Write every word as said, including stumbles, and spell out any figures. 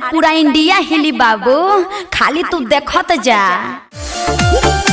पूरा इंडिया हिली बाबू, खाली तू देखत जा।